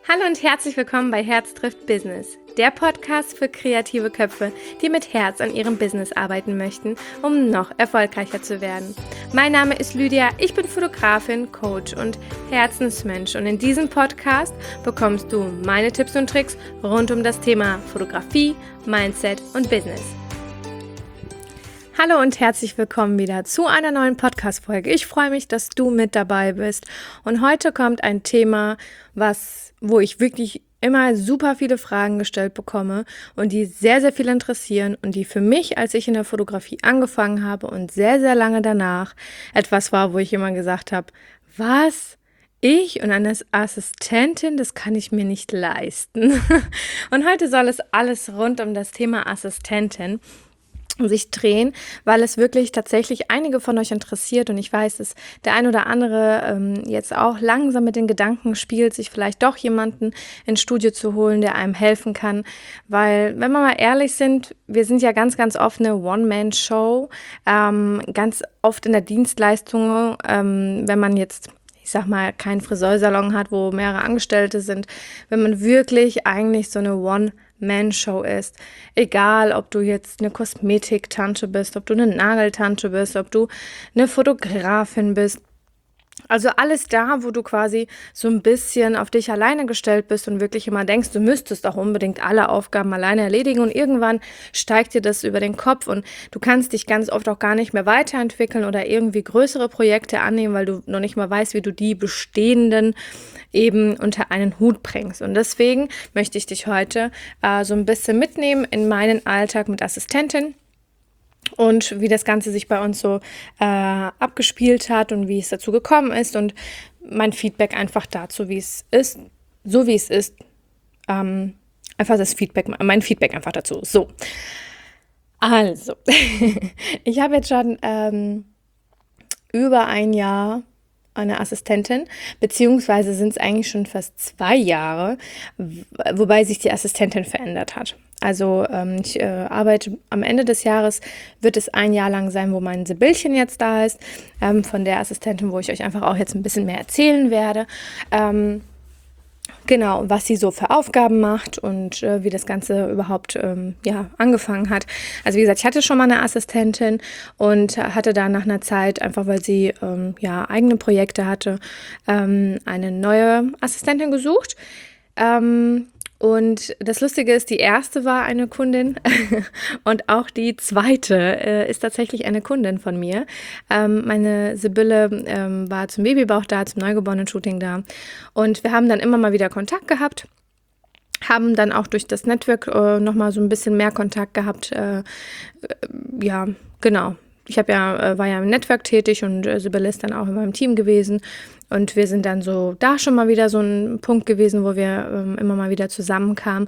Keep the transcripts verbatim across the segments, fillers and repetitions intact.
Hallo und herzlich willkommen bei Herz trifft Business, der Podcast für kreative Köpfe, die mit Herz an ihrem Business arbeiten möchten, um noch erfolgreicher zu werden. Mein Name ist Lydia, ich bin Fotografin, Coach und Herzensmensch und in diesem Podcast bekommst du meine Tipps und Tricks rund um das Thema Fotografie, Mindset und Business. Hallo und herzlich willkommen wieder zu einer neuen Podcast-Folge. Ich freue mich, dass du mit dabei bist. Und heute kommt ein Thema, was, wo ich wirklich immer super viele Fragen gestellt bekomme und die sehr, sehr viel interessieren und die für mich, als ich in der Fotografie angefangen habe und sehr, sehr lange danach etwas war, wo ich immer gesagt habe, was? Ich und eine Assistentin, das kann ich mir nicht leisten. Und heute soll es alles rund um das Thema Assistentin sich drehen, weil es wirklich tatsächlich einige von euch interessiert und ich weiß, dass der ein oder andere ähm, jetzt auch langsam mit den Gedanken spielt, sich vielleicht doch jemanden ins Studio zu holen, der einem helfen kann, weil, wenn wir mal ehrlich sind, wir sind ja ganz, ganz oft eine One-Man-Show, ähm, ganz oft in der Dienstleistung, ähm, wenn man jetzt ich sag mal, keinen Friseursalon hat, wo mehrere Angestellte sind, wenn man wirklich eigentlich so eine One-Man-Show ist. Egal, ob du jetzt eine Kosmetiktante bist, ob du eine Nageltante bist, ob du eine Fotografin bist. Also alles da, wo du quasi so ein bisschen auf dich alleine gestellt bist und wirklich immer denkst, du müsstest auch unbedingt alle Aufgaben alleine erledigen und irgendwann steigt dir das über den Kopf und du kannst dich ganz oft auch gar nicht mehr weiterentwickeln oder irgendwie größere Projekte annehmen, weil du noch nicht mal weißt, wie du die bestehenden eben unter einen Hut bringst. Und deswegen möchte ich dich heute äh, so ein bisschen mitnehmen in meinen Alltag mit Assistentin. Und wie das Ganze sich bei uns so äh, abgespielt hat und wie es dazu gekommen ist und mein Feedback einfach dazu, wie es ist, so wie es ist, ähm, einfach das Feedback, mein Feedback einfach dazu. So, also, ich habe jetzt schon ähm, über ein Jahr eine Assistentin, beziehungsweise sind es eigentlich schon fast zwei Jahre, wobei sich die Assistentin verändert hat. Also ähm, ich äh, arbeite am Ende des Jahres, wird es ein Jahr lang sein, wo mein Sibylchen jetzt da ist, ähm, von der Assistentin, wo ich euch einfach auch jetzt ein bisschen mehr erzählen werde. Ähm, Genau, was sie so für Aufgaben macht und äh, wie das Ganze überhaupt ähm, ja, angefangen hat. Also wie gesagt, ich hatte schon mal eine Assistentin und hatte dann nach einer Zeit, einfach weil sie ähm, ja, eigene Projekte hatte, ähm, eine neue Assistentin gesucht. Ähm, Und das Lustige ist, die erste war eine Kundin und auch die zweite äh, ist tatsächlich eine Kundin von mir. Ähm, meine Sibylle ähm, war zum Babybauch da, zum Neugeborenen-Shooting da und wir haben dann immer mal wieder Kontakt gehabt, haben dann auch durch das Network äh, nochmal so ein bisschen mehr Kontakt gehabt. Äh, äh, ja, genau. Ich hab ja, war ja im Network tätig und äh, Sibylle ist dann auch in meinem Team gewesen. Und wir sind dann so da schon mal wieder so ein Punkt gewesen, wo wir ähm, immer mal wieder zusammenkamen.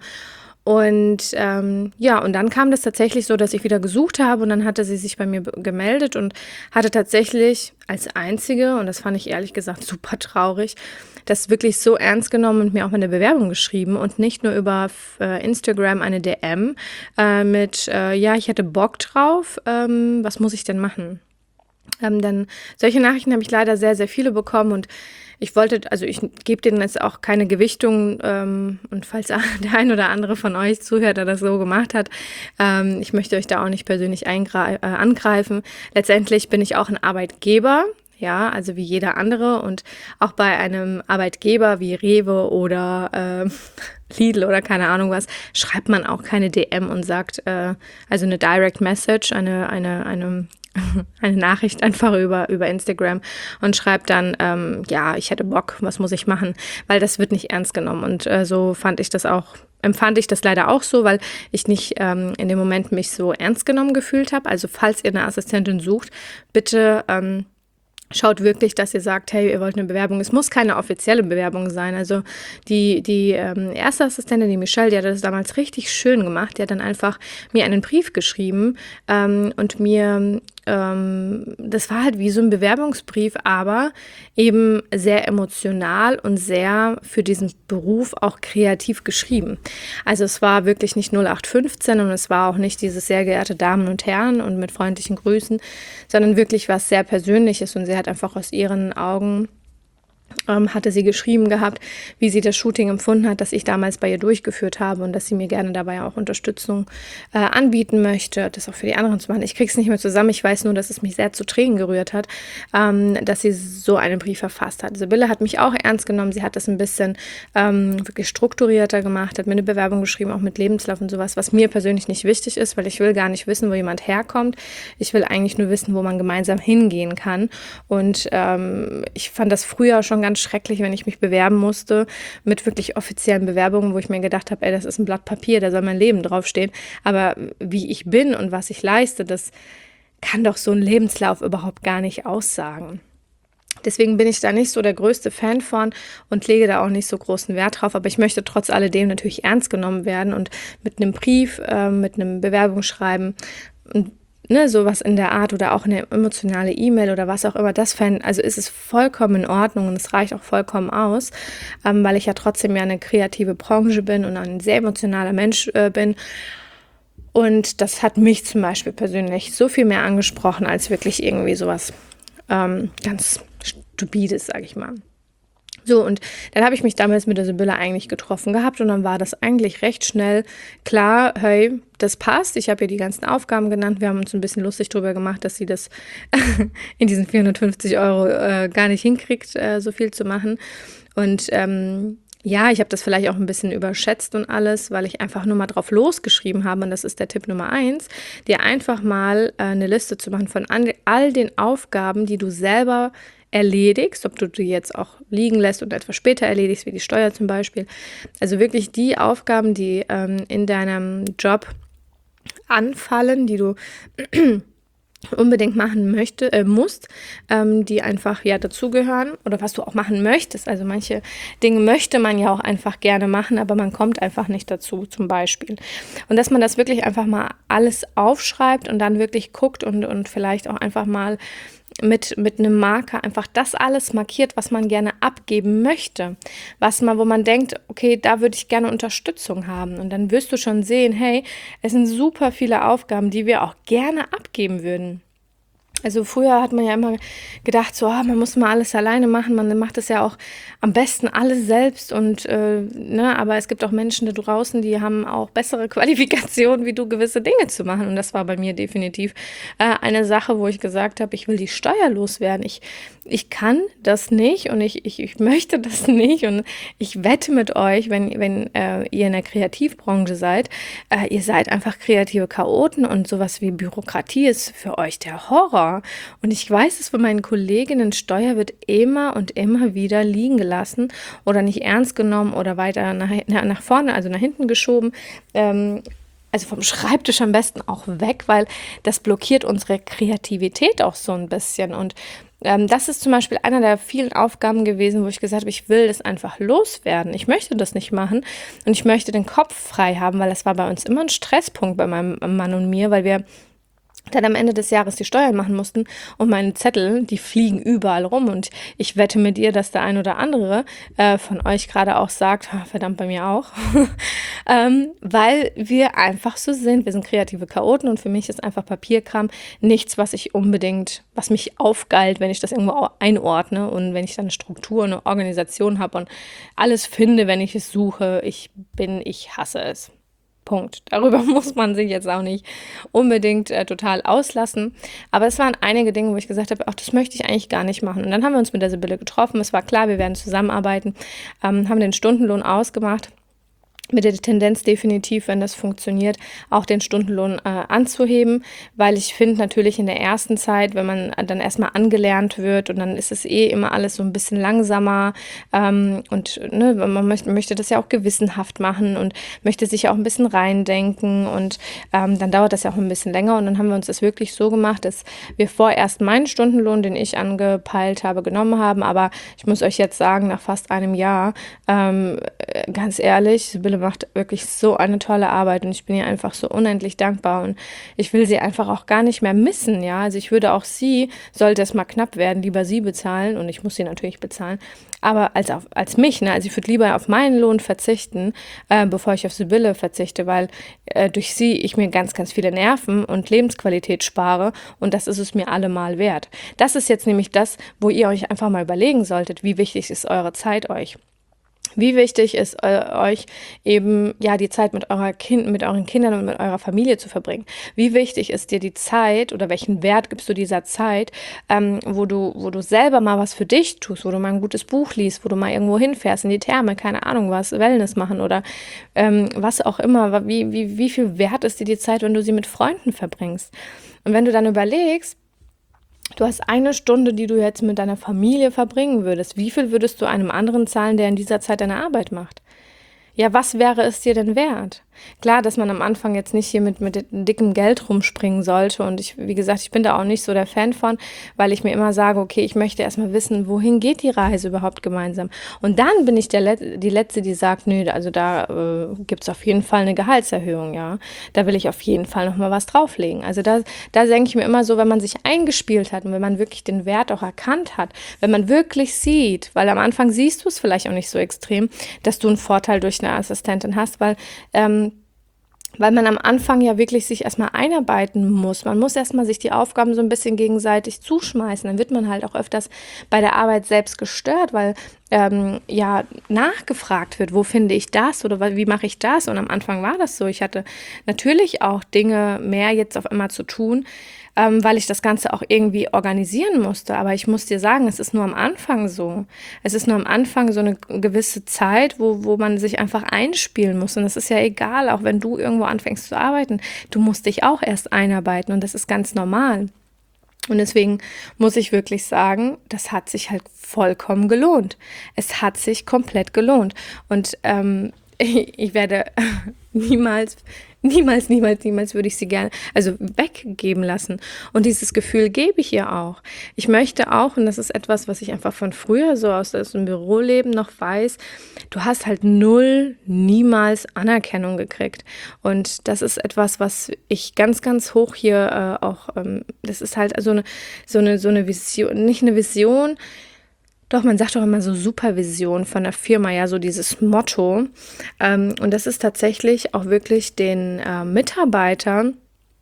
Und ähm, ja, und dann kam das tatsächlich so, dass ich wieder gesucht habe und dann hatte sie sich bei mir be- gemeldet und hatte tatsächlich als einzige, und das fand ich ehrlich gesagt super traurig, das wirklich so ernst genommen und mir auch mal eine Bewerbung geschrieben und nicht nur über äh, Instagram eine D M äh, mit, äh, ja, ich hätte Bock drauf, ähm, was muss ich denn machen? Ähm, denn solche Nachrichten habe ich leider sehr, sehr viele bekommen und ich wollte, also ich gebe denen jetzt auch keine Gewichtung ähm, und falls der ein oder andere von euch zuhört, der das so gemacht hat, ähm, ich möchte euch da auch nicht persönlich eingre- äh, angreifen. Letztendlich bin ich auch ein Arbeitgeber, ja, also wie jeder andere und auch bei einem Arbeitgeber wie Rewe oder äh, Lidl oder keine Ahnung was, schreibt man auch keine D M und sagt, äh, also eine Direct Message, eine, eine, eine eine Nachricht einfach über, über Instagram und schreibt dann, ähm, ja, ich hätte Bock, was muss ich machen? Weil das wird nicht ernst genommen und äh, so fand ich das auch, empfand ich das leider auch so, weil ich nicht ähm, in dem Moment mich so ernst genommen gefühlt habe. Also falls ihr eine Assistentin sucht, bitte ähm, schaut wirklich, dass ihr sagt, hey, ihr wollt eine Bewerbung. Es muss keine offizielle Bewerbung sein. Also die, die ähm, erste Assistentin, die Michelle, die hat das damals richtig schön gemacht. Die hat dann einfach mir einen Brief geschrieben ähm, und mir, ähm, das war halt wie so ein Bewerbungsbrief, aber eben sehr emotional und sehr für diesen Beruf auch kreativ geschrieben. Also es war wirklich nicht null acht fünfzehn und es war auch nicht dieses sehr geehrte Damen und Herren und mit freundlichen Grüßen, sondern wirklich was sehr Persönliches und sie hat einfach aus ihren Augen ähm, hatte sie geschrieben gehabt, wie sie das Shooting empfunden hat, das ich damals bei ihr durchgeführt habe und dass sie mir gerne dabei auch Unterstützung äh, anbieten möchte, das auch für die anderen zu machen. Ich kriege es nicht mehr zusammen, ich weiß nur, dass es mich sehr zu Tränen gerührt hat, ähm, dass sie so einen Brief verfasst hat. Sibylle hat mich auch ernst genommen, sie hat das ein bisschen ähm, wirklich strukturierter gemacht, hat mir eine Bewerbung geschrieben, auch mit Lebenslauf und sowas, was mir persönlich nicht wichtig ist, weil ich will gar nicht wissen, wo jemand herkommt. Ich will eigentlich nur wissen, wo man gemeinsam hingehen kann. Und ähm, ich fand das früher schon ganz schrecklich, wenn ich mich bewerben musste mit wirklich offiziellen Bewerbungen, wo ich mir gedacht habe, ey, das ist ein Blatt Papier, da soll mein Leben draufstehen. Aber wie ich bin und was ich leiste, das kann doch so ein Lebenslauf überhaupt gar nicht aussagen. Deswegen bin ich da nicht so der größte Fan von und lege da auch nicht so großen Wert drauf. Aber ich möchte trotz alledem natürlich ernst genommen werden und mit einem Brief, äh, mit einem Bewerbungsschreiben und Ne, sowas in der Art oder auch eine emotionale E-Mail oder was auch immer, das fände, also ist es vollkommen in Ordnung und es reicht auch vollkommen aus, ähm, weil ich ja trotzdem ja eine kreative Branche bin und ein sehr emotionaler Mensch äh, bin. Und das hat mich zum Beispiel persönlich so viel mehr angesprochen, als wirklich irgendwie sowas ähm, ganz Stupides, sage ich mal. So, und dann habe ich mich damals mit der Sibylle eigentlich getroffen gehabt und dann war das eigentlich recht schnell klar, hey, das passt. Ich habe ihr die ganzen Aufgaben genannt. Wir haben uns ein bisschen lustig drüber gemacht, dass sie das in diesen vierhundertfünfzig Euro äh, gar nicht hinkriegt, äh, so viel zu machen. Und ähm, ja, ich habe das vielleicht auch ein bisschen überschätzt und alles, weil ich einfach nur mal drauf losgeschrieben habe. Und das ist der Tipp Nummer eins, dir einfach mal äh, eine Liste zu machen von an, all den Aufgaben, die du selber erledigst, ob du die jetzt auch liegen lässt und etwas später erledigst, wie die Steuer zum Beispiel. Also wirklich die Aufgaben, die ähm, in deinem Job anfallen, die du unbedingt machen möchte, äh, musst, ähm, die einfach ja dazugehören oder was du auch machen möchtest. Also manche Dinge möchte man ja auch einfach gerne machen, aber man kommt einfach nicht dazu, zum Beispiel. Und dass man das wirklich einfach mal alles aufschreibt und dann wirklich guckt und, und vielleicht auch einfach mal mit, mit einem Marker einfach das alles markiert, was man gerne abgeben möchte, was man, wo man denkt, okay, da würde ich gerne Unterstützung haben. Und dann wirst du schon sehen, hey, es sind super viele Aufgaben, die wir auch gerne abgeben würden. Also früher hat man ja immer gedacht, so, ah, man muss mal alles alleine machen, man macht das ja auch am besten alles selbst und äh, ne, aber es gibt auch Menschen da draußen, die haben auch bessere Qualifikationen, wie du gewisse Dinge zu machen und das war bei mir definitiv äh, eine Sache, wo ich gesagt habe, ich will die Steuer loswerden, ich, ich kann das nicht und ich, ich, ich möchte das nicht und ich wette mit euch, wenn, wenn äh, ihr in der Kreativbranche seid, äh, ihr seid einfach kreative Chaoten und sowas wie Bürokratie ist für euch der Horror. Und ich weiß es von meinen Kolleginnen, Steuer wird immer und immer wieder liegen gelassen oder nicht ernst genommen oder weiter nach, nach vorne, also nach hinten geschoben. Ähm, also vom Schreibtisch am besten auch weg, weil das blockiert unsere Kreativität auch so ein bisschen. Und ähm, das ist zum Beispiel einer der vielen Aufgaben gewesen, wo ich gesagt habe, ich will das einfach loswerden. Ich möchte das nicht machen und ich möchte den Kopf frei haben, weil das war bei uns immer ein Stresspunkt bei meinem Mann und mir, weil wir dann am Ende des Jahres die Steuern machen mussten und meine Zettel, die fliegen überall rum und ich wette mit dir, dass der ein oder andere äh, von euch gerade auch sagt, verdammt, bei mir auch, ähm, weil wir einfach so sind, wir sind kreative Chaoten und für mich ist einfach Papierkram nichts, was ich unbedingt, was mich aufgeilt, wenn ich das irgendwo einordne und wenn ich dann eine Struktur, eine Organisation habe und alles finde, wenn ich es suche, ich bin, ich hasse es. Punkt. Darüber muss man sich jetzt auch nicht unbedingt äh, total auslassen. Aber es waren einige Dinge, wo ich gesagt habe, ach, das möchte ich eigentlich gar nicht machen. Und dann haben wir uns mit der Sibylle getroffen. Es war klar, wir werden zusammenarbeiten, ähm, haben den Stundenlohn ausgemacht. Mit der Tendenz definitiv, wenn das funktioniert, auch den Stundenlohn äh, anzuheben, weil ich finde natürlich in der ersten Zeit, wenn man dann erstmal angelernt wird und dann ist es eh immer alles so ein bisschen langsamer ähm, und ne, man möchte, möchte das ja auch gewissenhaft machen und möchte sich ja auch ein bisschen reindenken und ähm, dann dauert das ja auch ein bisschen länger und dann haben wir uns das wirklich so gemacht, dass wir vorerst meinen Stundenlohn, den ich angepeilt habe, genommen haben, aber ich muss euch jetzt sagen, nach fast einem Jahr, ähm, ganz ehrlich, Sibylle macht wirklich so eine tolle Arbeit und ich bin ihr einfach so unendlich dankbar und ich will sie einfach auch gar nicht mehr missen, ja. Also ich würde auch sie, sollte es mal knapp werden, lieber sie bezahlen und ich muss sie natürlich bezahlen, aber als, auf, als mich, ne, also ich würde lieber auf meinen Lohn verzichten, äh, bevor ich auf Sibylle verzichte, weil äh, durch sie ich mir ganz, ganz viele Nerven und Lebensqualität spare und das ist es mir allemal wert. Das ist jetzt nämlich das, wo ihr euch einfach mal überlegen solltet, wie wichtig ist eure Zeit euch. Wie wichtig ist äh, euch eben ja die Zeit mit eurer Kind, mit euren Kindern und mit eurer Familie zu verbringen? Wie wichtig ist dir die Zeit oder welchen Wert gibst du dieser Zeit, ähm, wo du, wo du selber mal was für dich tust, wo du mal ein gutes Buch liest, wo du mal irgendwo hinfährst in die Therme, keine Ahnung was, Wellness machen oder ähm, was auch immer. Wie, wie, wie viel wert ist dir die Zeit, wenn du sie mit Freunden verbringst? Und wenn du dann überlegst, du hast eine Stunde, die du jetzt mit deiner Familie verbringen würdest. Wie viel würdest du einem anderen zahlen, der in dieser Zeit deine Arbeit macht? Ja, was wäre es dir denn wert? Klar, dass man am Anfang jetzt nicht hier mit, mit dickem Geld rumspringen sollte und ich, wie gesagt, ich bin da auch nicht so der Fan von, weil ich mir immer sage, okay, ich möchte erstmal wissen, wohin geht die Reise überhaupt gemeinsam? Und dann bin ich der Let- die Letzte, die sagt, nö, also da äh, gibt es auf jeden Fall eine Gehaltserhöhung, ja. Da will ich auf jeden Fall nochmal was drauflegen. Also da, da denke ich mir immer so, wenn man sich eingespielt hat und wenn man wirklich den Wert auch erkannt hat, wenn man wirklich sieht, weil am Anfang siehst du es vielleicht auch nicht so extrem, dass du einen Vorteil durch eine Assistentin hast, weil ähm, Weil man am Anfang ja wirklich sich erstmal einarbeiten muss. Man muss erstmal sich die Aufgaben so ein bisschen gegenseitig zuschmeißen. Dann wird man halt auch öfters bei der Arbeit selbst gestört, weil ähm, ja nachgefragt wird, wo finde ich das oder wie mache ich das? Und am Anfang war das so. Ich hatte natürlich auch Dinge mehr jetzt auf einmal zu tun, ähm, weil ich das Ganze auch irgendwie organisieren musste. Aber ich muss dir sagen, es ist nur am Anfang so. Es ist nur am Anfang so eine gewisse Zeit, wo, wo man sich einfach einspielen muss. Und das ist ja egal, auch wenn du irgendwo anfängst zu arbeiten. Du musst dich auch erst einarbeiten und das ist ganz normal. Und deswegen muss ich wirklich sagen, das hat sich halt vollkommen gelohnt. Es hat sich komplett gelohnt. Und ähm, ich, ich werde niemals, niemals, niemals, niemals würde ich sie gerne, also weggeben lassen. Und dieses Gefühl gebe ich ihr auch. Ich möchte auch, und das ist etwas, was ich einfach von früher so aus, aus dem Büroleben noch weiß, du hast halt null, niemals Anerkennung gekriegt. Und das ist etwas, was ich ganz, ganz hoch hier äh, auch, ähm, das ist halt so eine, so eine, so eine Vision, nicht eine Vision, doch, man sagt doch immer so Supervision von der Firma, ja, so dieses Motto. Ähm, und das ist tatsächlich auch wirklich den äh, Mitarbeitern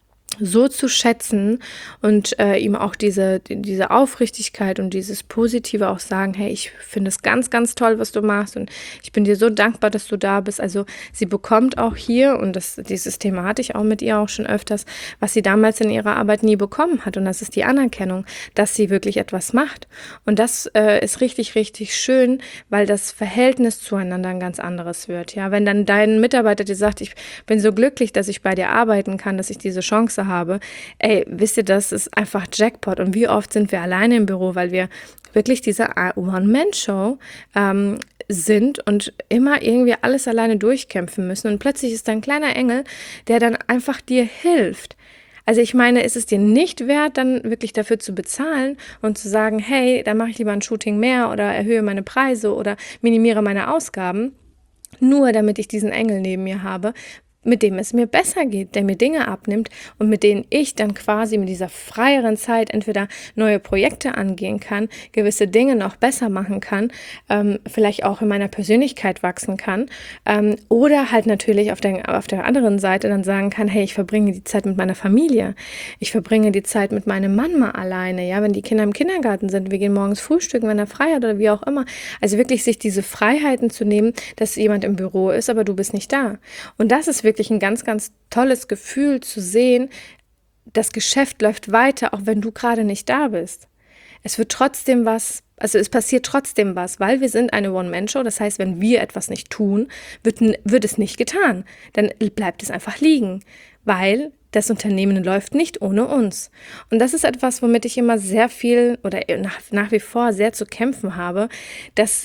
so zu schätzen und äh, ihm auch diese, diese Aufrichtigkeit und dieses Positive auch sagen, hey, ich finde es ganz, ganz toll, was du machst und ich bin dir so dankbar, dass du da bist. Also sie bekommt auch hier, und das, dieses Thema hatte ich auch mit ihr auch schon öfters, was sie damals in ihrer Arbeit nie bekommen hat, und das ist die Anerkennung, dass sie wirklich etwas macht. Und das äh, ist richtig, richtig schön, weil das Verhältnis zueinander ein ganz anderes wird. Ja, wenn dann dein Mitarbeiter dir sagt, ich bin so glücklich, dass ich bei dir arbeiten kann, dass ich diese Chance habe, ey, wisst ihr, das ist einfach Jackpot. Und wie oft sind wir alleine im Büro, weil wir wirklich diese One-Man-Show ähm, sind und immer irgendwie alles alleine durchkämpfen müssen. Und plötzlich ist da ein kleiner Engel, der dann einfach dir hilft. Also ich meine, ist es dir nicht wert, dann wirklich dafür zu bezahlen und zu sagen, hey, dann mache ich lieber ein Shooting mehr oder erhöhe meine Preise oder minimiere meine Ausgaben, nur damit ich diesen Engel neben mir habe, mit dem es mir besser geht, der mir Dinge abnimmt und mit denen ich dann quasi mit dieser freieren Zeit entweder neue Projekte angehen kann, gewisse Dinge noch besser machen kann, ähm, vielleicht auch in meiner Persönlichkeit wachsen kann, ähm, oder halt natürlich auf der, auf der anderen Seite dann sagen kann, hey, ich verbringe die Zeit mit meiner Familie, ich verbringe die Zeit mit meinem Mann mal alleine, ja, wenn die Kinder im Kindergarten sind, wir gehen morgens frühstücken, wenn er frei hat oder wie auch immer, also wirklich sich diese Freiheiten zu nehmen, dass jemand im Büro ist, aber du bist nicht da. Und das ist wirklich ein ganz, ganz tolles Gefühl zu sehen, das Geschäft läuft weiter, auch wenn du gerade nicht da bist. Es wird trotzdem was, also es passiert trotzdem was, weil wir sind eine One-Man-Show, das heißt, wenn wir etwas nicht tun, wird, wird es nicht getan, dann bleibt es einfach liegen, weil das Unternehmen läuft nicht ohne uns. Und das ist etwas, womit ich immer sehr viel oder nach, nach wie vor sehr zu kämpfen habe, dass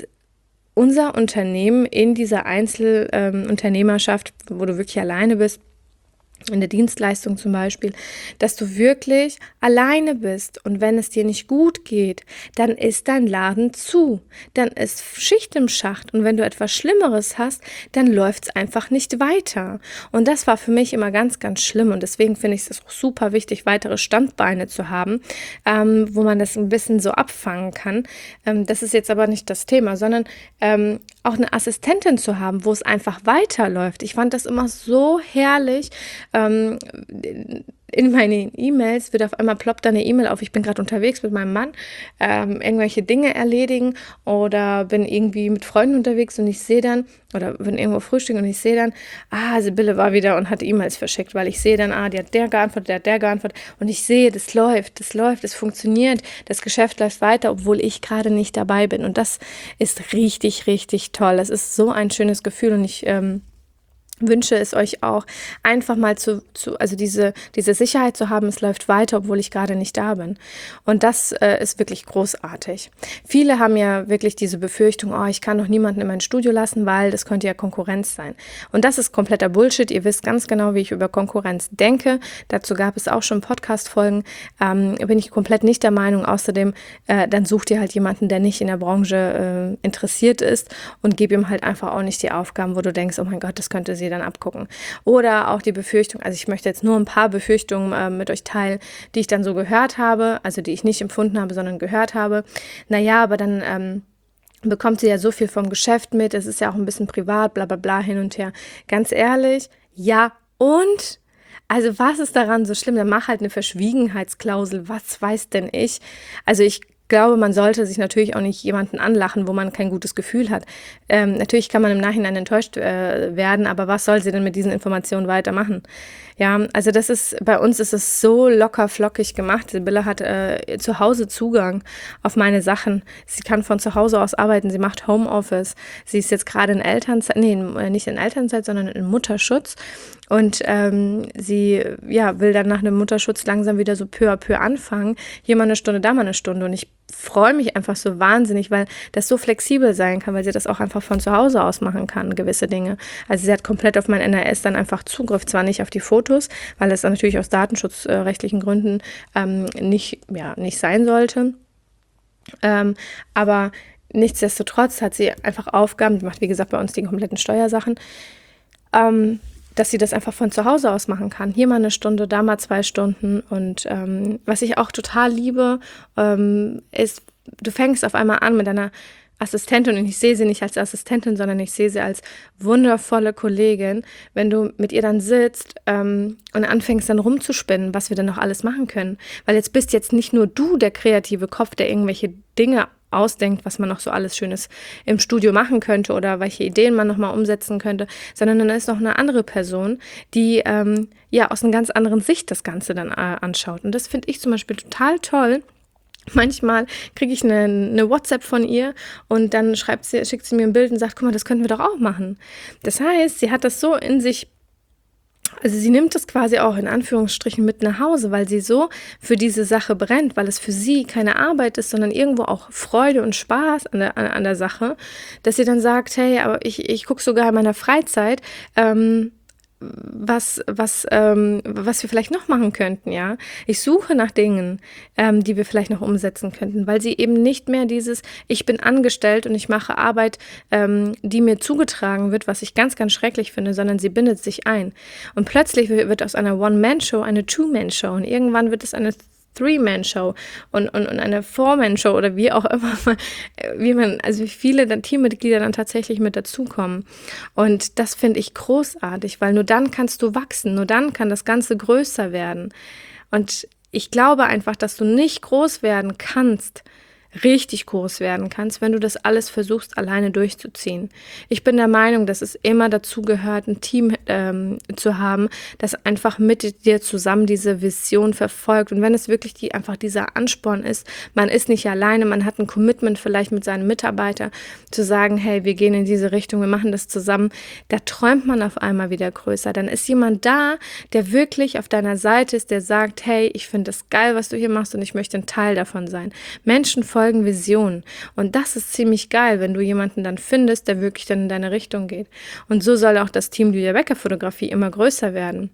unser Unternehmen in dieser Einzelunternehmerschaft, ähm, wo du wirklich alleine bist, in der Dienstleistung zum Beispiel, dass du wirklich alleine bist und wenn es dir nicht gut geht, dann ist dein Laden zu, dann ist Schicht im Schacht und wenn du etwas Schlimmeres hast, dann läuft es einfach nicht weiter und das war für mich immer ganz, ganz schlimm und deswegen finde ich es auch super wichtig, weitere Standbeine zu haben, ähm, wo man das ein bisschen so abfangen kann. Ähm, das ist jetzt aber nicht das Thema, sondern ähm, auch eine Assistentin zu haben, wo es einfach weiterläuft. Ich fand das immer so herrlich. Ähm, in meinen E-Mails wird auf einmal ploppt da eine E-Mail auf, ich bin gerade unterwegs mit meinem Mann, ähm, irgendwelche Dinge erledigen oder bin irgendwie mit Freunden unterwegs und ich sehe dann, oder bin irgendwo frühstücken und ich sehe dann, ah, Sibylle war wieder und hat E-Mails verschickt, weil ich sehe dann, ah, die hat der geantwortet, der hat der geantwortet und ich sehe, das läuft, das läuft, das funktioniert, das Geschäft läuft weiter, obwohl ich gerade nicht dabei bin und das ist richtig, richtig toll. Das ist so ein schönes Gefühl und ich ähm, wünsche es euch auch, einfach mal zu, zu also diese, diese Sicherheit zu haben, es läuft weiter, obwohl ich gerade nicht da bin. Und das äh, ist wirklich großartig. Viele haben ja wirklich diese Befürchtung, oh, ich kann doch niemanden in mein Studio lassen, weil das könnte ja Konkurrenz sein. Und das ist kompletter Bullshit. Ihr wisst ganz genau, wie ich über Konkurrenz denke. Dazu gab es auch schon Podcast-Folgen. Ähm, bin ich komplett nicht der Meinung. Außerdem, äh, dann sucht ihr halt jemanden, der nicht in der Branche äh, interessiert ist und gib ihm halt einfach auch nicht die Aufgaben, wo du denkst, oh mein Gott, das könnte sie dann abgucken. Oder auch die Befürchtung, also ich möchte jetzt nur ein paar Befürchtungen äh, mit euch teilen, die ich dann so gehört habe, also die ich nicht empfunden habe, sondern gehört habe. Naja, aber dann ähm, bekommt sie ja so viel vom Geschäft mit, es ist ja auch ein bisschen privat, bla bla bla, hin und her. Ganz ehrlich, ja und? Also was ist daran so schlimm? Dann mach halt eine Verschwiegenheitsklausel, was weiß denn ich? Also ich glaube, man sollte sich natürlich auch nicht jemanden anlachen, wo man kein gutes Gefühl hat. Ähm, natürlich kann man im Nachhinein enttäuscht äh, werden, aber was soll sie denn mit diesen Informationen weitermachen? Ja, also das ist, bei uns ist es so locker flockig gemacht. Sibylle hat äh, zu Hause Zugang auf meine Sachen. Sie kann von zu Hause aus arbeiten, sie macht Homeoffice. Sie ist jetzt gerade in Elternzeit, nee, nicht in Elternzeit, sondern in Mutterschutz. Und ähm, sie ja, will dann nach einem Mutterschutz langsam wieder so peu à peu anfangen. Hier mal eine Stunde, da mal eine Stunde. Und ich freue mich einfach so wahnsinnig, weil das so flexibel sein kann, weil sie das auch einfach von zu Hause aus machen kann, gewisse Dinge. Also sie hat komplett auf mein N R S dann einfach Zugriff, zwar nicht auf die Fotos, weil es dann natürlich aus datenschutzrechtlichen Gründen ähm, nicht, ja, nicht sein sollte. Ähm, aber nichtsdestotrotz hat sie einfach Aufgaben, die macht wie gesagt bei uns die kompletten Steuersachen, ähm, dass sie das einfach von zu Hause aus machen kann. Hier mal eine Stunde, da mal zwei Stunden. Und ähm, was ich auch total liebe, ähm, ist, du fängst auf einmal an mit deiner Assistentin und ich sehe sie nicht als Assistentin, sondern ich sehe sie als wundervolle Kollegin, wenn du mit ihr dann sitzt ähm, und anfängst dann rumzuspinnen, was wir dann noch alles machen können. Weil jetzt bist jetzt nicht nur du der kreative Kopf, der irgendwelche Dinge ausdenkt, was man noch so alles Schönes im Studio machen könnte oder welche Ideen man nochmal umsetzen könnte, sondern dann ist noch eine andere Person, die ähm, ja aus einer ganz anderen Sicht das Ganze dann äh, anschaut. Und das finde ich zum Beispiel total toll. Manchmal kriege ich eine, eine WhatsApp von ihr und dann schreibt sie, schickt sie mir ein Bild und sagt, guck mal, das könnten wir doch auch machen. Das heißt, sie hat das so in sich, also sie nimmt das quasi auch in Anführungsstrichen mit nach Hause, weil sie so für diese Sache brennt, weil es für sie keine Arbeit ist, sondern irgendwo auch Freude und Spaß an der, an, an der Sache, dass sie dann sagt, hey, aber ich, ich gucke sogar in meiner Freizeit, ähm, was, was, ähm, was wir vielleicht noch machen könnten, ja. Ich suche nach Dingen, ähm, die wir vielleicht noch umsetzen könnten, weil sie eben nicht mehr dieses, ich bin angestellt und ich mache Arbeit, ähm, die mir zugetragen wird, was ich ganz, ganz schrecklich finde, sondern sie bindet sich ein. Und plötzlich wird aus einer One-Man-Show eine Two-Man-Show und irgendwann wird es eine Three-Man-Show und, und, und eine Four-Man-Show oder wie auch immer, wie man, also wie viele dann Teammitglieder dann tatsächlich mit dazukommen. Und das finde ich großartig, weil nur dann kannst du wachsen, nur dann kann das Ganze größer werden. Und ich glaube einfach, dass du nicht groß werden kannst, richtig groß werden kannst, wenn du das alles versuchst, alleine durchzuziehen. Ich bin der Meinung, dass es immer dazu gehört, ein Team ähm, zu haben, das einfach mit dir zusammen diese Vision verfolgt. Und wenn es wirklich die, einfach dieser Ansporn ist, man ist nicht alleine, man hat ein Commitment vielleicht mit seinen Mitarbeitern, zu sagen, hey, wir gehen in diese Richtung, wir machen das zusammen, da träumt man auf einmal wieder größer. Dann ist jemand da, der wirklich auf deiner Seite ist, der sagt, hey, ich finde das geil, was du hier machst und ich möchte ein Teil davon sein. Menschen folgen Visionen. Und das ist ziemlich geil, wenn du jemanden dann findest, der wirklich dann in deine Richtung geht. Und so soll auch das Team Lydia Becker Fotografie immer größer werden.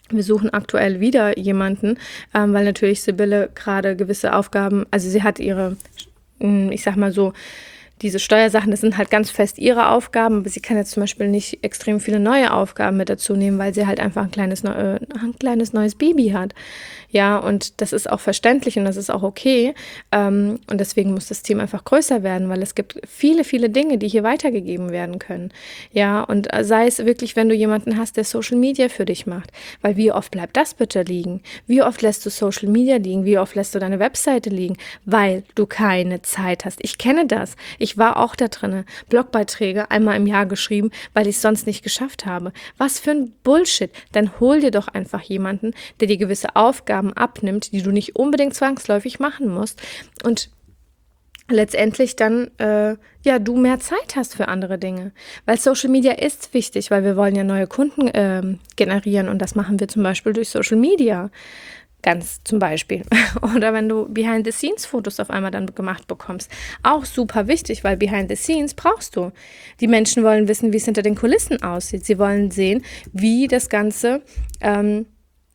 Wir suchen aktuell wieder jemanden, ähm, weil natürlich Sibylle gerade gewisse Aufgaben, also sie hat ihre, ich sag mal so, diese Steuersachen, das sind halt ganz fest ihre Aufgaben, aber sie kann jetzt zum Beispiel nicht extrem viele neue Aufgaben mit dazu nehmen, weil sie halt einfach ein kleines, äh, ein kleines neues Baby hat. Ja, und das ist auch verständlich und das ist auch okay. Ähm, und deswegen muss das Team einfach größer werden, weil es gibt viele, viele Dinge, die hier weitergegeben werden können. Ja, und sei es wirklich, wenn du jemanden hast, der Social Media für dich macht. Weil wie oft bleibt das bitte liegen? Wie oft lässt du Social Media liegen? Wie oft lässt du deine Webseite liegen? Weil du keine Zeit hast. Ich kenne das. Ich war auch da drin. Blogbeiträge einmal im Jahr geschrieben, weil ich es sonst nicht geschafft habe. Was für ein Bullshit. Dann hol dir doch einfach jemanden, der dir gewisse Aufgaben abnimmt, die du nicht unbedingt zwangsläufig machen musst und letztendlich dann, äh, ja, du mehr Zeit hast für andere Dinge. Weil Social Media ist wichtig, weil wir wollen ja neue Kunden äh, generieren und das machen wir zum Beispiel durch Social Media. Ganz zum Beispiel. Oder wenn du Behind-the-Scenes-Fotos auf einmal dann gemacht bekommst. Auch super wichtig, weil Behind-the-Scenes brauchst du. Die Menschen wollen wissen, wie es hinter den Kulissen aussieht. Sie wollen sehen, wie das Ganze ähm,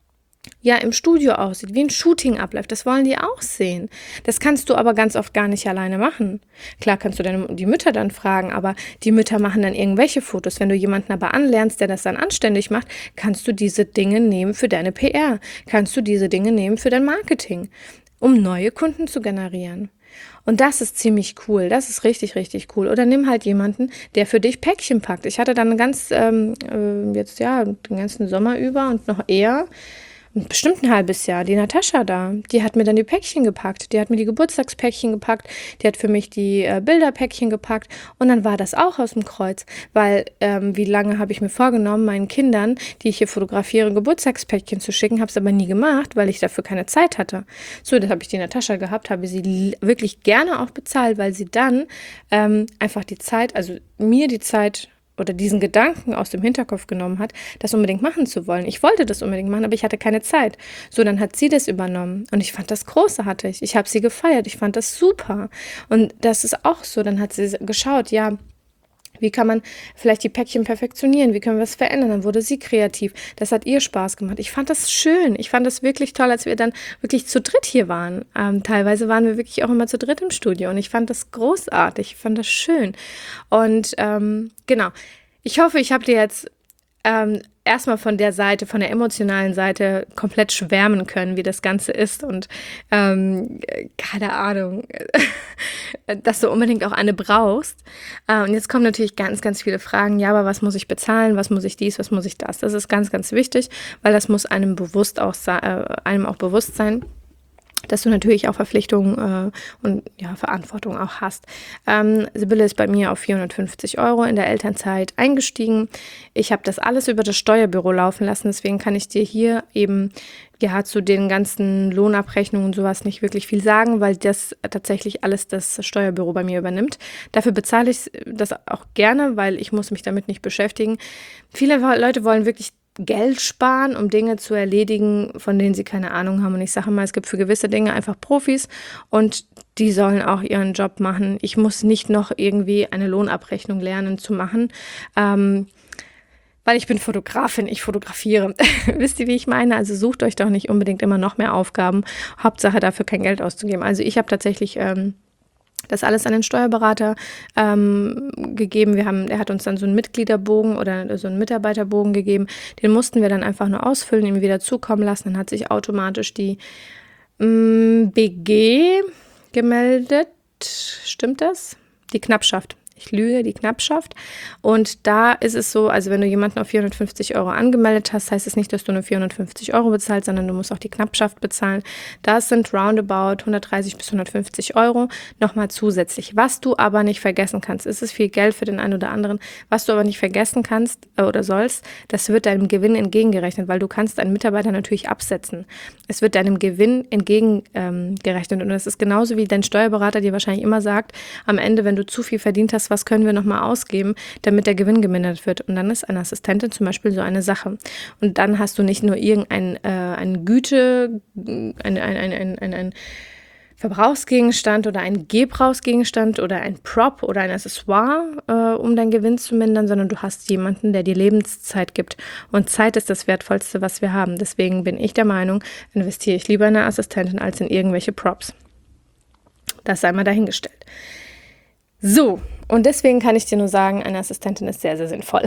ja im Studio aussieht, wie ein Shooting abläuft. Das wollen die auch sehen. Das kannst du aber ganz oft gar nicht alleine machen. Klar kannst du deine, die Mütter dann fragen, aber die Mütter machen dann irgendwelche Fotos. Wenn du jemanden aber anlernst, der das dann anständig macht, kannst du diese Dinge nehmen für deine P R. Kannst du diese Dinge nehmen für dein Marketing, um neue Kunden zu generieren. Und das ist ziemlich cool, das ist richtig, richtig cool. Oder nimm halt jemanden, der für dich Päckchen packt. Ich hatte dann ganz, ähm, äh, jetzt ja, den ganzen Sommer über und noch eher, bestimmt ein halbes Jahr, die Natascha da, die hat mir dann die Päckchen gepackt, die hat mir die Geburtstagspäckchen gepackt, die hat für mich die äh, Bilderpäckchen gepackt und dann war das auch aus dem Kreuz, weil ähm, wie lange habe ich mir vorgenommen, meinen Kindern, die ich hier fotografiere, Geburtstagspäckchen zu schicken, habe es aber nie gemacht, weil ich dafür keine Zeit hatte. So, das habe ich die Natascha gehabt, habe sie l- wirklich gerne auch bezahlt, weil sie dann ähm, einfach die Zeit, also mir die Zeit oder diesen Gedanken aus dem Hinterkopf genommen hat, das unbedingt machen zu wollen. Ich wollte das unbedingt machen, aber ich hatte keine Zeit. So, dann hat sie das übernommen und ich fand das großartig. Ich habe sie gefeiert, ich fand das super. Und das ist auch so, dann hat sie geschaut, ja, wie kann man vielleicht die Päckchen perfektionieren? Wie können wir es verändern? Dann wurde sie kreativ. Das hat ihr Spaß gemacht. Ich fand das schön. Ich fand das wirklich toll, als wir dann wirklich zu dritt hier waren. Ähm, teilweise waren wir wirklich auch immer zu dritt im Studio und ich fand das großartig. Ich fand das schön. Und ähm, genau. Ich hoffe, ich habe dir jetzt ähm, erstmal von der Seite, von der emotionalen Seite komplett schwärmen können, wie das Ganze ist und ähm, keine Ahnung, dass du unbedingt auch eine brauchst. Äh, und jetzt kommen natürlich ganz, ganz viele Fragen. Ja, aber was muss ich bezahlen? Was muss ich dies? Was muss ich das? Das ist ganz, ganz wichtig, weil das muss einem bewusst auch, äh, einem auch bewusst sein, dass du natürlich auch Verpflichtungen äh, und ja, Verantwortung auch hast. Ähm, Sibylle ist bei mir auf vierhundertfünfzig Euro in der Elternzeit eingestiegen. Ich habe das alles über das Steuerbüro laufen lassen, deswegen kann ich dir hier eben ja zu den ganzen Lohnabrechnungen und sowas nicht wirklich viel sagen, weil das tatsächlich alles das Steuerbüro bei mir übernimmt. Dafür bezahle ich das auch gerne, weil ich muss mich damit nicht beschäftigen. Viele Leute wollen wirklich Geld sparen, um Dinge zu erledigen, von denen sie keine Ahnung haben. Und ich sage mal, es gibt für gewisse Dinge einfach Profis und die sollen auch ihren Job machen. Ich muss nicht noch irgendwie eine Lohnabrechnung lernen zu machen, ähm, weil ich bin Fotografin, ich fotografiere. Wisst ihr, wie ich meine? Also sucht euch doch nicht unbedingt immer noch mehr Aufgaben. Hauptsache dafür kein Geld auszugeben. Also ich habe tatsächlich ähm, das alles an den Steuerberater ähm, gegeben. Wir haben, er hat uns dann so einen Mitgliederbogen oder so einen Mitarbeiterbogen gegeben. Den mussten wir dann einfach nur ausfüllen, ihm wieder zukommen lassen. Dann hat sich automatisch die ähm, B G gemeldet. Stimmt das? Die Knappschaft. Ich lüge, die Knappschaft. Und da ist es so, also wenn du jemanden auf vierhundertfünfzig Euro angemeldet hast, heißt es nicht, dass du nur vierhundertfünfzig Euro bezahlst, sondern du musst auch die Knappschaft bezahlen. Das sind roundabout hundertdreißig bis hundertfünfzig Euro nochmal zusätzlich. Was du aber nicht vergessen kannst, ist es viel Geld für den einen oder anderen, was du aber nicht vergessen kannst äh, oder sollst, das wird deinem Gewinn entgegengerechnet, weil du kannst einen Mitarbeiter natürlich absetzen. Es wird deinem Gewinn entgegengerechnet ähm, und das ist genauso wie dein Steuerberater dir wahrscheinlich immer sagt, am Ende, wenn du zu viel verdient hast, was können wir nochmal ausgeben, damit der Gewinn gemindert wird. Und dann ist eine Assistentin zum Beispiel so eine Sache. Und dann hast du nicht nur irgendein äh, eine Güte, ein, ein, ein, ein, ein, ein Verbrauchsgegenstand oder ein Gebrauchsgegenstand oder ein Prop oder ein Accessoire, äh, um deinen Gewinn zu mindern, sondern du hast jemanden, der dir Lebenszeit gibt. Und Zeit ist das Wertvollste, was wir haben. Deswegen bin ich der Meinung, investiere ich lieber in eine Assistentin als in irgendwelche Props. Das sei mal dahingestellt. So, und deswegen kann ich dir nur sagen, eine Assistentin ist sehr, sehr sinnvoll.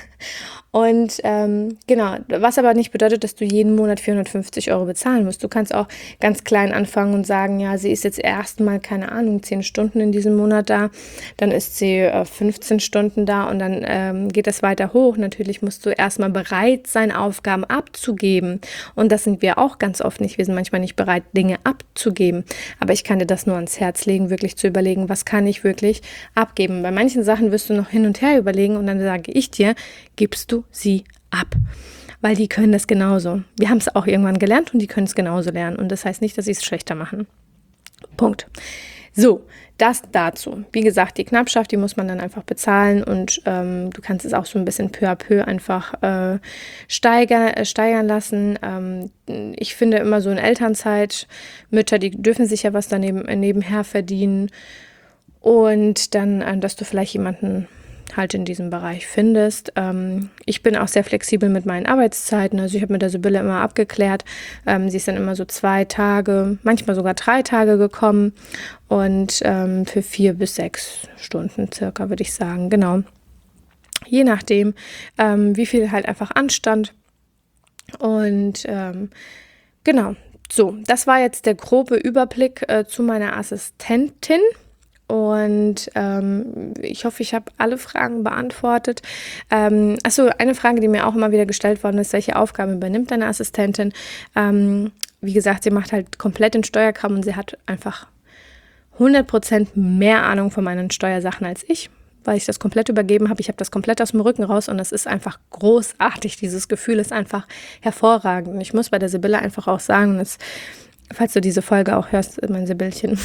Und ähm, genau, was aber nicht bedeutet, dass du jeden Monat vierhundertfünfzig Euro bezahlen musst. Du kannst auch ganz klein anfangen und sagen, ja, sie ist jetzt erstmal, keine Ahnung, zehn Stunden in diesem Monat da, dann ist sie äh, fünfzehn Stunden da und dann ähm, geht das weiter hoch. Natürlich musst du erstmal bereit sein, Aufgaben abzugeben. Und das sind wir auch ganz oft nicht. Wir sind manchmal nicht bereit, Dinge abzugeben. Aber ich kann dir das nur ans Herz legen, wirklich zu überlegen, was kann ich wirklich abgeben. Bei manchen Sachen wirst du noch hin und her überlegen und dann sage ich dir, gibst du sie ab, weil die können das genauso. Wir haben es auch irgendwann gelernt und die können es genauso lernen und das heißt nicht, dass sie es schlechter machen. Punkt. So, das dazu. Wie gesagt, die Knappschaft, die muss man dann einfach bezahlen und ähm, du kannst es auch so ein bisschen peu à peu einfach äh, steiger, äh, steigern lassen. Ähm, ich finde immer so in Elternzeit, Mütter, die dürfen sich ja was daneben äh, nebenher verdienen und dann, äh, dass du vielleicht jemanden halt in diesem Bereich findest. Ähm, ich bin auch sehr flexibel mit meinen Arbeitszeiten. Also ich habe mit der Sibylle immer abgeklärt. Ähm, sie ist dann immer so zwei Tage, manchmal sogar drei Tage gekommen und ähm, für vier bis sechs Stunden circa, würde ich sagen. Genau. Je nachdem, ähm, wie viel halt einfach anstand. Und ähm, genau. So, das war jetzt der grobe Überblick äh, zu meiner Assistentin. Und ähm, ich hoffe, ich habe alle Fragen beantwortet. Ähm, achso, eine Frage, die mir auch immer wieder gestellt worden ist, welche Aufgaben übernimmt deine Assistentin? Ähm, wie gesagt, sie macht halt komplett den Steuerkram und sie hat einfach hundert Prozent mehr Ahnung von meinen Steuersachen als ich, weil ich das komplett übergeben habe. Ich habe das komplett aus dem Rücken raus und das ist einfach großartig. Dieses Gefühl ist einfach hervorragend. Und ich muss bei der Sibylle einfach auch sagen, dass falls du diese Folge auch hörst, mein Sibyllchen,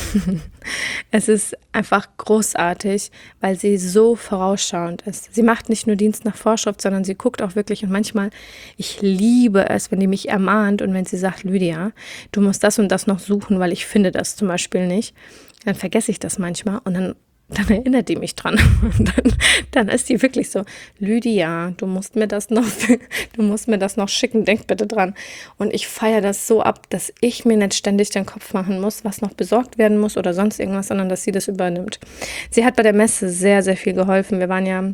es ist einfach großartig, weil sie so vorausschauend ist. Sie macht nicht nur Dienst nach Vorschrift, sondern sie guckt auch wirklich und manchmal, ich liebe es, wenn die mich ermahnt und wenn sie sagt, Lydia, du musst das und das noch suchen, weil ich finde das zum Beispiel nicht, dann vergesse ich das manchmal und dann dann erinnert die mich dran. Und dann, dann ist die wirklich so, Lydia, du musst mir das noch, du musst mir das noch schicken, denk bitte dran. Und ich feiere das so ab, dass ich mir nicht ständig den Kopf machen muss, was noch besorgt werden muss oder sonst irgendwas, sondern dass sie das übernimmt. Sie hat bei der Messe sehr, sehr viel geholfen. Wir waren ja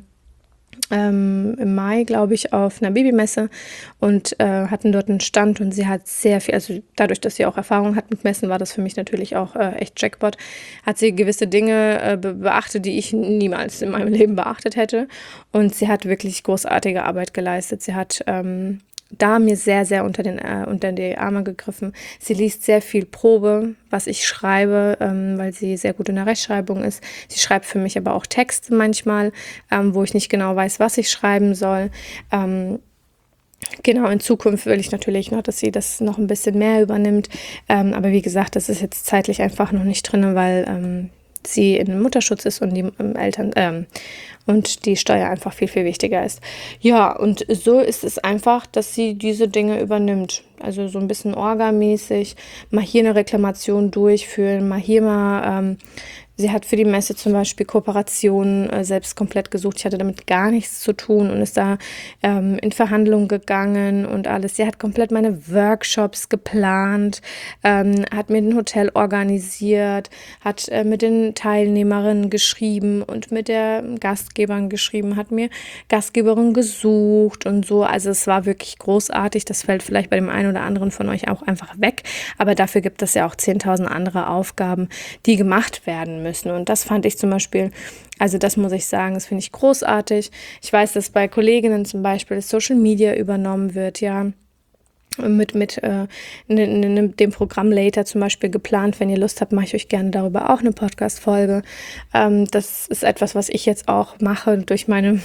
Ähm, im Mai, glaube ich, auf einer Babymesse und äh, hatten dort einen Stand und sie hat sehr viel, also dadurch, dass sie auch Erfahrung hat mit Messen, war das für mich natürlich auch äh, echt Jackpot, hat sie gewisse Dinge äh, be- beachtet, die ich niemals in meinem Leben beachtet hätte und sie hat wirklich großartige Arbeit geleistet. Sie hat ähm, da mir sehr, sehr unter, den, äh, unter die Arme gegriffen. Sie liest sehr viel Probe, was ich schreibe, ähm, weil sie sehr gut in der Rechtschreibung ist. Sie schreibt für mich aber auch Texte manchmal, ähm, wo ich nicht genau weiß, was ich schreiben soll. Ähm, Genau, in Zukunft will ich natürlich noch, dass sie das noch ein bisschen mehr übernimmt. Ähm, aber wie gesagt, das ist jetzt zeitlich einfach noch nicht drin, weil ähm, sie in Mutterschutz ist und die ähm, Eltern ähm, und die Steuer einfach viel, viel wichtiger ist. Ja, und so ist es einfach, dass sie diese Dinge übernimmt. Also so ein bisschen orgamäßig, mal hier eine Reklamation durchführen, mal hier mal, ähm, sie hat für die Messe zum Beispiel Kooperationen äh, selbst komplett gesucht. Ich hatte damit gar nichts zu tun und ist da ähm, in Verhandlungen gegangen und alles. Sie hat komplett meine Workshops geplant, ähm, hat mir ein Hotel organisiert, hat äh, mit den Teilnehmerinnen geschrieben und mit der Gastgeberin geschrieben, hat mir Gastgeberinnen gesucht und so. Also es war wirklich großartig. Das fällt vielleicht bei dem einen oder anderen von euch auch einfach weg. Aber dafür gibt es ja auch zehntausend andere Aufgaben, die gemacht werden müssen. Und das fand ich zum Beispiel, also das muss ich sagen, das finde ich großartig. Ich weiß, dass bei Kolleginnen zum Beispiel Social Media übernommen wird, ja. Mit, mit äh, ne, ne, dem Programm Later zum Beispiel geplant. Wenn ihr Lust habt, mache ich euch gerne darüber auch eine Podcast-Folge. Ähm, das ist etwas, was ich jetzt auch mache durch meine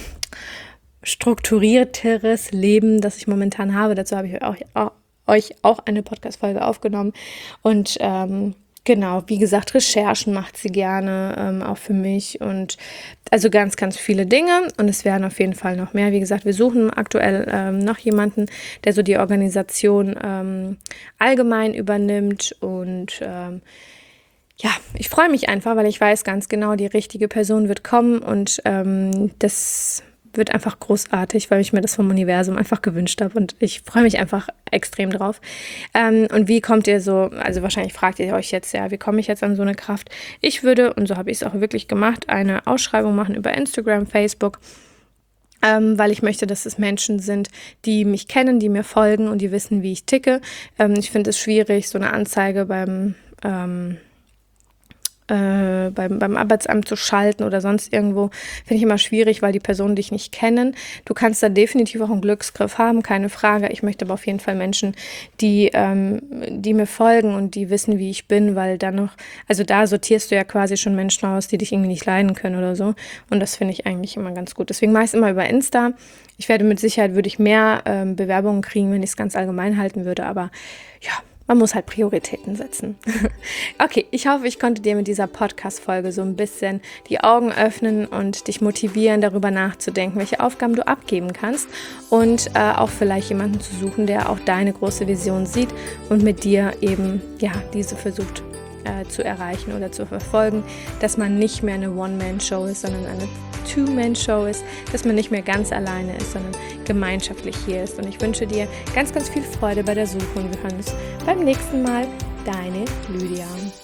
strukturierteres Leben, das ich momentan habe. Dazu habe ich auch, auch, euch auch eine Podcast-Folge aufgenommen. Und ähm, genau, wie gesagt, Recherchen macht sie gerne, ähm, auch für mich und also ganz, ganz viele Dinge und es werden auf jeden Fall noch mehr. Wie gesagt, wir suchen aktuell ähm, noch jemanden, der so die Organisation ähm, allgemein übernimmt und ähm, ja, ich freue mich einfach, weil ich weiß ganz genau, die richtige Person wird kommen und ähm, das wird einfach großartig, weil ich mir das vom Universum einfach gewünscht habe und ich freue mich einfach extrem drauf. Ähm, und wie kommt ihr so, also wahrscheinlich fragt ihr euch jetzt, ja, wie komme ich jetzt an so eine Kraft? Ich würde, und so habe ich es auch wirklich gemacht, eine Ausschreibung machen über Instagram, Facebook, ähm, weil ich möchte, dass es Menschen sind, die mich kennen, die mir folgen und die wissen, wie ich ticke. Ähm, ich finde es schwierig, so eine Anzeige beim ähm, Äh, beim, beim Arbeitsamt zu schalten oder sonst irgendwo, finde ich immer schwierig, weil die Personen dich nicht kennen. Du kannst da definitiv auch einen Glücksgriff haben, keine Frage. Ich möchte aber auf jeden Fall Menschen, die, ähm, die mir folgen und die wissen, wie ich bin, weil dann noch, also da sortierst du ja quasi schon Menschen aus, die dich irgendwie nicht leiden können oder so. Und das finde ich eigentlich immer ganz gut. Deswegen mache ich es immer über Insta. Ich werde mit Sicherheit, würde ich mehr ähm, Bewerbungen kriegen, wenn ich es ganz allgemein halten würde, aber ja, man muss halt Prioritäten setzen. Okay, ich hoffe, ich konnte dir mit dieser Podcast-Folge so ein bisschen die Augen öffnen und dich motivieren, darüber nachzudenken, welche Aufgaben du abgeben kannst und äh, auch vielleicht jemanden zu suchen, der auch deine große Vision sieht und mit dir eben ja diese versucht äh, zu erreichen oder zu verfolgen, dass man nicht mehr eine One-Man-Show ist, sondern eine Two-Man-Show ist, dass man nicht mehr ganz alleine ist, sondern gemeinschaftlich hier ist. Und ich wünsche dir ganz, ganz viel Freude bei der Suche und wir hören uns beim nächsten Mal. Deine Lydia.